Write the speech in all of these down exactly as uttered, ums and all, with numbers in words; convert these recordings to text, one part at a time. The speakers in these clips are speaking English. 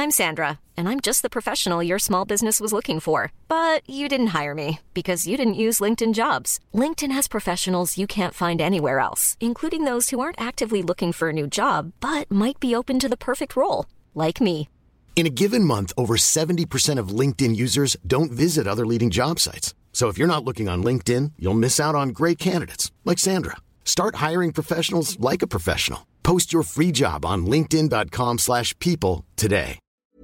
I'm Sandra, and I'm just the professional your small business was looking for. But you didn't hire me because you didn't use LinkedIn Jobs. LinkedIn has professionals you can't find anywhere else, including those who aren't actively looking for a new job, but might be open to the perfect role, like me. In a given month, over seventy percent of LinkedIn users don't visit other leading job sites. So if you're not looking on LinkedIn, you'll miss out on great candidates like Sandra. Start hiring professionals like a professional. Post your free job on linkedin.com slash people today.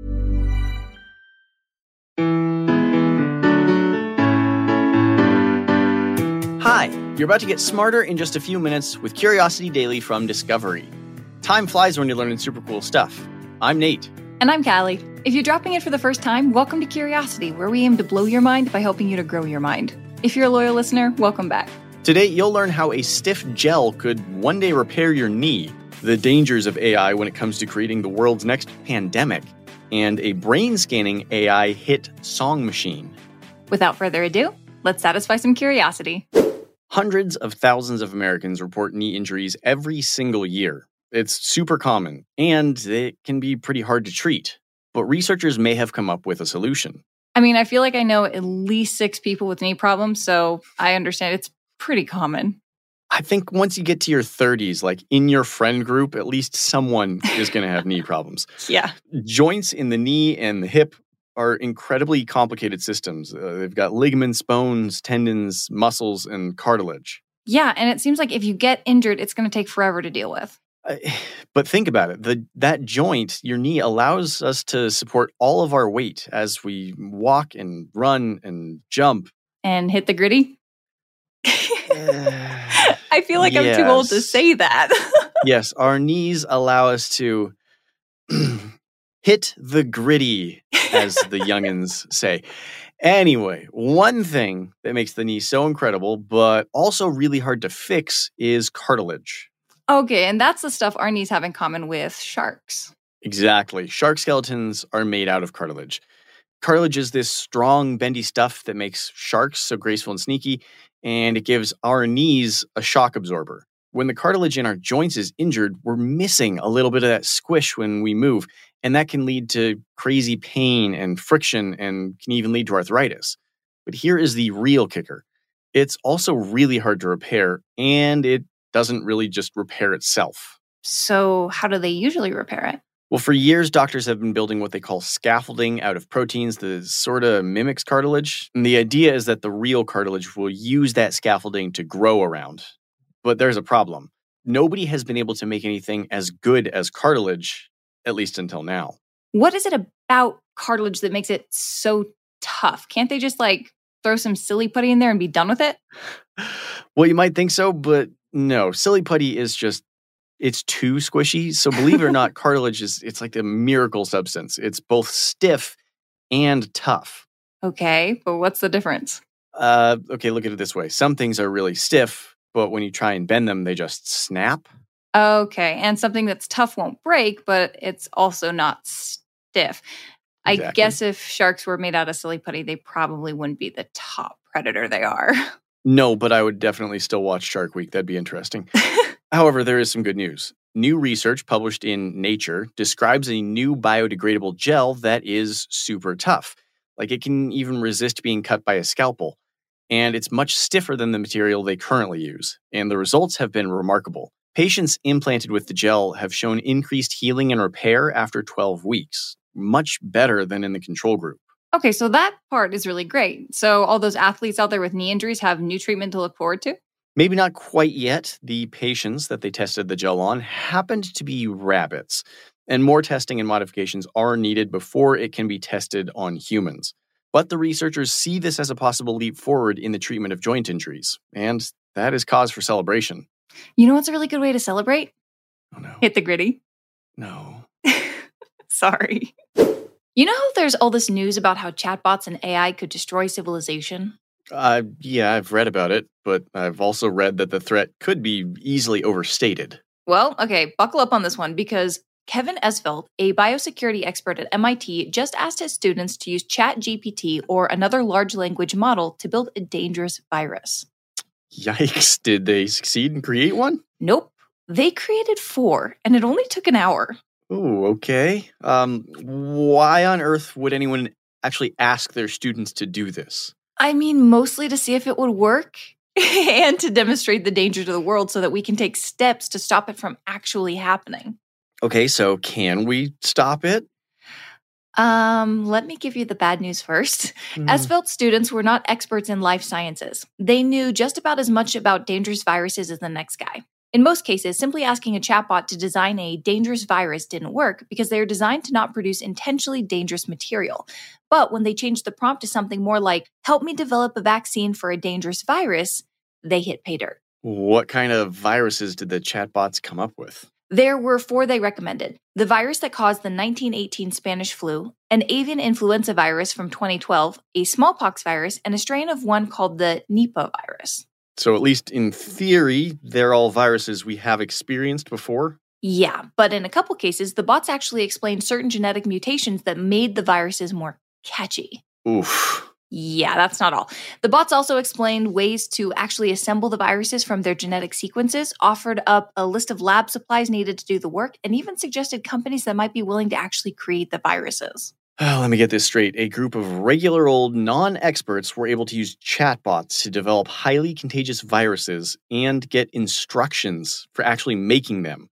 Hi, you're about to get smarter in just a few minutes with Curiosity Daily from Discovery. Time flies when you're learning super cool stuff. I'm Nate. And I'm Callie. If you're dropping in for the first time, welcome to Curiosity, where we aim to blow your mind by helping you to grow your mind. If you're a loyal listener, welcome back. Today, you'll learn how a stiff gel could one day repair your knee, the dangers of A I when it comes to creating the world's next pandemic, and a brain-scanning A I hit song machine. Without further ado, let's satisfy some curiosity. Hundreds of thousands of Americans report knee injuries every single year. It's super common, and it can be pretty hard to treat. But researchers may have come up with a solution. I mean, I feel like I know at least six people with knee problems, so I understand it's pretty common. I think once you get to your thirties, like in your friend group, at least someone is going to have knee problems. Yeah. Joints in the knee and the hip are incredibly complicated systems. Uh, they've got ligaments, bones, tendons, muscles, and cartilage. Yeah, and it seems like if you get injured, it's going to take forever to deal with. Uh, but think about it. The, that joint, your knee, allows us to support all of our weight as we walk and run and jump. And hit the gritty? I feel like yes. I'm too old to say that. Yes, our knees allow us to hit the gritty, as the youngins say. Anyway, one thing that makes the knee so incredible, but also really hard to fix, is cartilage. Okay, and that's the stuff our knees have in common with sharks. Exactly. Shark skeletons are made out of cartilage. Cartilage is this strong, bendy stuff that makes sharks so graceful and sneaky, and it gives our knees a shock absorber. When the cartilage in our joints is injured, we're missing a little bit of that squish when we move, and that can lead to crazy pain and friction and can even lead to arthritis. But here is the real kicker. It's also really hard to repair, and it doesn't really just repair itself. So how do they usually repair it? Well, for years, doctors have been building what they call scaffolding out of proteins that sort of mimics cartilage. And the idea is that the real cartilage will use that scaffolding to grow around. But there's a problem. Nobody has been able to make anything as good as cartilage, at least until now. What is it about cartilage that makes it so tough? Can't they just, like, throw some silly putty in there and be done with it? Well, you might think so, but no. Silly putty is just It's too squishy. So believe it or not, cartilage is, it's like a miracle substance. It's both stiff and tough. Okay, but what's the difference? Uh, okay, look at it this way. Some things are really stiff, but when you try and bend them, they just snap. Okay, and something that's tough won't break, but it's also not stiff. Exactly. I guess if sharks were made out of silly putty, they probably wouldn't be the top predator they are. No, but I would definitely still watch Shark Week. That'd be interesting. However, there is some good news. New research published in Nature describes a new biodegradable gel that is super tough. Like, it can even resist being cut by a scalpel. And it's much stiffer than the material they currently use. And the results have been remarkable. Patients implanted with the gel have shown increased healing and repair after twelve weeks. Much better than in the control group. Okay, so that part is really great. So all those athletes out there with knee injuries have new treatment to look forward to? Maybe not quite yet. The patients that they tested the gel on happened to be rabbits, and more testing and modifications are needed before it can be tested on humans. But the researchers see this as a possible leap forward in the treatment of joint injuries, and that is cause for celebration. You know what's a really good way to celebrate? Oh, no. Hit the gritty. No. Sorry. You know how there's all this news about how chatbots and A I could destroy civilization? Uh, yeah, I've read about it, but I've also read that the threat could be easily overstated. Well, okay, buckle up on this one because Kevin Esvelt, a biosecurity expert at M I T, just asked his students to use ChatGPT or another large language model to build a dangerous virus. Yikes, did they succeed and create one? Nope. They created four, and it only took an hour. Ooh, okay. Um, why on earth would anyone actually ask their students to do this? I mean, mostly to see if it would work and to demonstrate the danger to the world so that we can take steps to stop it from actually happening. Okay, so can we stop it? Um, let me give you the bad news first. Mm. Esvelt students were not experts in life sciences. They knew just about as much about dangerous viruses as the next guy. In most cases, simply asking a chatbot to design a dangerous virus didn't work because they are designed to not produce intentionally dangerous material. But when they changed the prompt to something more like, help me develop a vaccine for a dangerous virus, they hit pay dirt. What kind of viruses did the chatbots come up with? There were four they recommended. The virus that caused the nineteen eighteen Spanish flu, an avian influenza virus from twenty twelve, a smallpox virus, and a strain of one called the Nipah virus. So at least in theory, they're all viruses we have experienced before? Yeah, but in a couple cases, the bots actually explained certain genetic mutations that made the viruses more catchy. Oof. Yeah, that's not all. The bots also explained ways to actually assemble the viruses from their genetic sequences, offered up a list of lab supplies needed to do the work, and even suggested companies that might be willing to actually create the viruses. Oh, let me get this straight. A group of regular old non-experts were able to use chatbots to develop highly contagious viruses and get instructions for actually making them.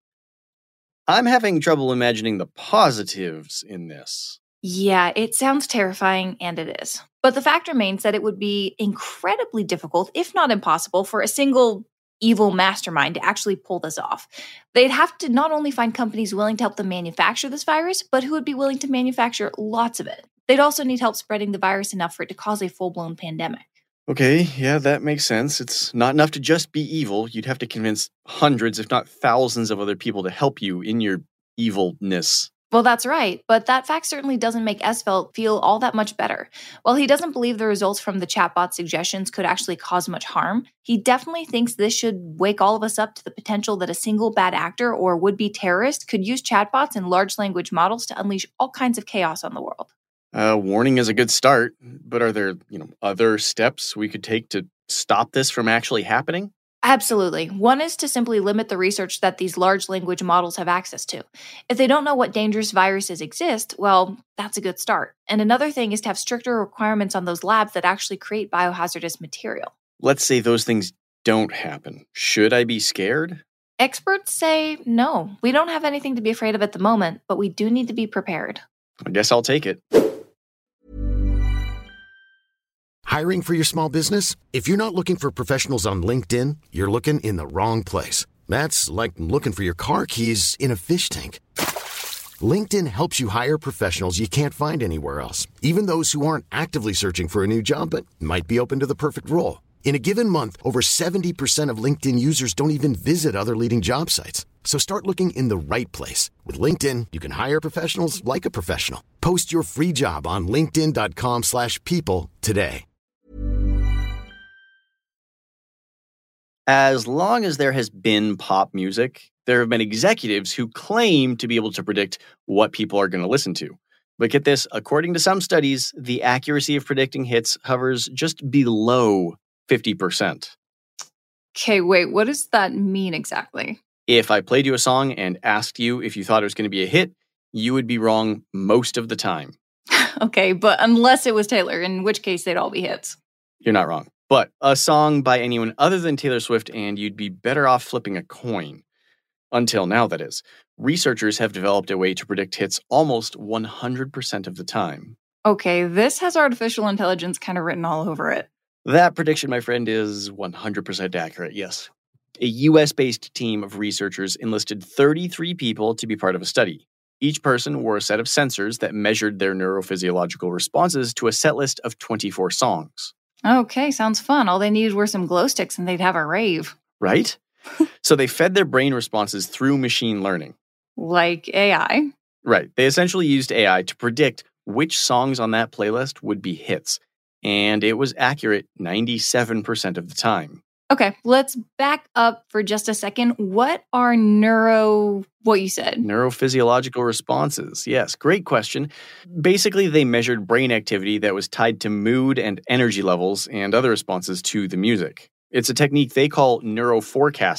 I'm having trouble imagining the positives in this. Yeah, it sounds terrifying, and it is. But the fact remains that it would be incredibly difficult, if not impossible, for a single evil mastermind to actually pull this off. They'd have to not only find companies willing to help them manufacture this virus, but who would be willing to manufacture lots of it. They'd also need help spreading the virus enough for it to cause a full-blown pandemic. Okay, yeah, that makes sense. It's not enough to just be evil. You'd have to convince hundreds, if not thousands, of other people to help you in your evilness. Well, that's right, but that fact certainly doesn't make Esvelt feel all that much better. While he doesn't believe the results from the chatbot suggestions could actually cause much harm, he definitely thinks this should wake all of us up to the potential that a single bad actor or would-be terrorist could use chatbots and large language models to unleash all kinds of chaos on the world. Uh, warning is a good start, but are there, you know, other steps we could take to stop this from actually happening? Absolutely. One is to simply limit the research that these large language models have access to. If they don't know what dangerous viruses exist, well, that's a good start. And another thing is to have stricter requirements on those labs that actually create biohazardous material. Let's say those things don't happen. Should I be scared? Experts say no. We don't have anything to be afraid of at the moment, but we do need to be prepared. I guess I'll take it. Hiring for your small business? If you're not looking for professionals on LinkedIn, you're looking in the wrong place. That's like looking for your car keys in a fish tank. LinkedIn helps you hire professionals you can't find anywhere else, even those who aren't actively searching for a new job but might be open to the perfect role. In a given month, over seventy percent of LinkedIn users don't even visit other leading job sites. So start looking in the right place. With LinkedIn, you can hire professionals like a professional. Post your free job on linkedin.com slash people today. As long as there has been pop music, there have been executives who claim to be able to predict what people are going to listen to. But get this, according to some studies, the accuracy of predicting hits hovers just below fifty percent. Okay, wait, what does that mean exactly? If I played you a song and asked you if you thought it was going to be a hit, you would be wrong most of the time. Okay, but unless it was Taylor, in which case they'd all be hits. You're not wrong. But a song by anyone other than Taylor Swift, and you'd be better off flipping a coin. Until now, that is. Researchers have developed a way to predict hits almost one hundred percent of the time. Okay, this has artificial intelligence kind of written all over it. That prediction, my friend, is one hundred percent accurate, yes. A U S-based team of researchers enlisted thirty-three people to be part of a study. Each person wore a set of sensors that measured their neurophysiological responses to a set list of twenty-four songs. Okay, sounds fun. All they needed were some glow sticks and they'd have a rave. Right? So they fed their brain responses through machine learning. Like A I? Right. They essentially used A I to predict which songs on that playlist would be hits. And it was accurate ninety-seven percent of the time. Okay, let's back up for just a second. What are neuro... what you said? Neurophysiological responses. Yes, great question. Basically, they measured brain activity that was tied to mood and energy levels and other responses to the music. It's a technique they call neuroforecasting.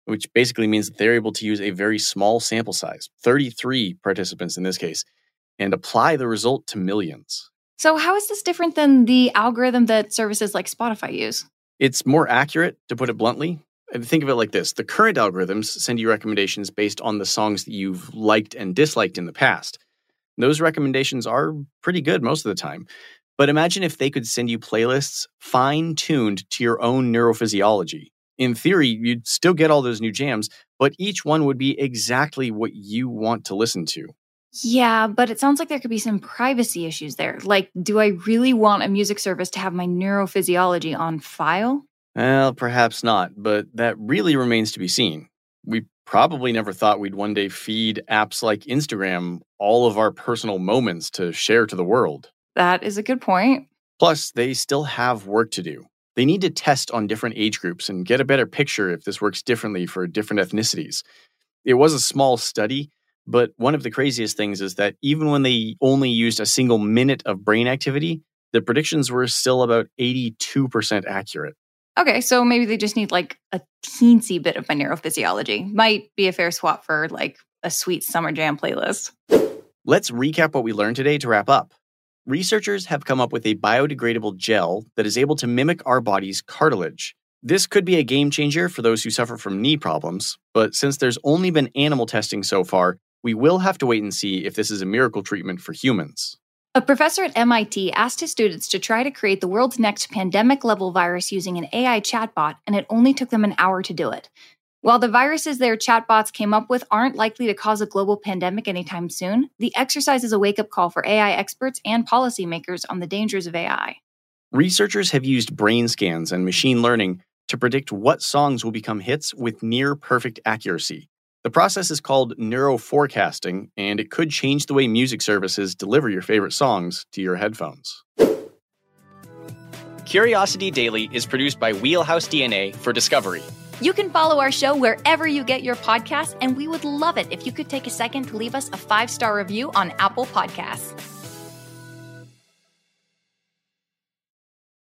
which basically means that they're able to use a very small sample size, thirty-three participants in this case, and apply the result to millions. So how is this different than the algorithm that services like Spotify use? It's more accurate, to put it bluntly. And think of it like this. The current algorithms send you recommendations based on the songs that you've liked and disliked in the past. Those recommendations are pretty good most of the time. But imagine if they could send you playlists fine-tuned to your own neurophysiology. In theory, you'd still get all those new jams, but each one would be exactly what you want to listen to. Yeah, but it sounds like there could be some privacy issues there. Like, do I really want a music service to have my neurophysiology on file? Well, perhaps not, but that really remains to be seen. We probably never thought we'd one day feed apps like Instagram all of our personal moments to share to the world. That is a good point. Plus, they still have work to do. They need to test on different age groups and get a better picture if this works differently for different ethnicities. It was a small study, but one of the craziest things is that even when they only used a single minute of brain activity, the predictions were still about eighty-two percent accurate. Okay, so maybe they just need like a teensy bit of my neurophysiology. Might be a fair swap for like a sweet summer jam playlist. Let's recap what we learned today to wrap up. Researchers have come up with a biodegradable gel that is able to mimic our body's cartilage. This could be a game changer for those who suffer from knee problems, but since there's only been animal testing so far, we will have to wait and see if this is a miracle treatment for humans. A professor at M I T asked his students to try to create the world's next pandemic-level virus using an A I chatbot, and it only took them an hour to do it. While the viruses their chatbots came up with aren't likely to cause a global pandemic anytime soon, the exercise is a wake-up call for A I experts and policymakers on the dangers of A I. Researchers have used brain scans and machine learning to predict what songs will become hits with near-perfect accuracy. The process is called neuroforecasting, and it could change the way music services deliver your favorite songs to your headphones. Curiosity Daily is produced by Wheelhouse D N A for Discovery. You can follow our show wherever you get your podcasts, and we would love it if you could take a second to leave us a five-star review on Apple Podcasts.